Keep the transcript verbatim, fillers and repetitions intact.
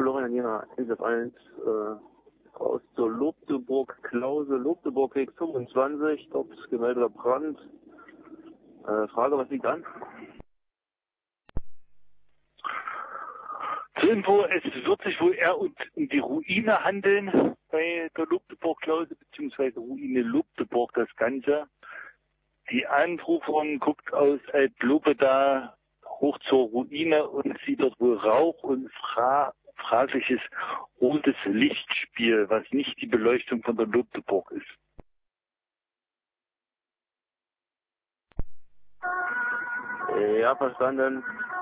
Florian Jena, N S F eins, äh, aus zur Lobdeburg, Klause, Lobdeburgweg fünfundzwanzig, dort gemeldeter Brand. Äh, Frage, was liegt an? Zur Info, es wird sich wohl eher um die Ruine handeln bei der Lobdeburg-Klause, beziehungsweise Ruine Lobdeburg, das Ganze. Die Anruferin guckt aus Altlobe da hoch zur Ruine und sieht dort wohl Rauch und fra fragliches rotes Lichtspiel, was nicht die Beleuchtung von der Lobdeburg ist. Ja, verstanden.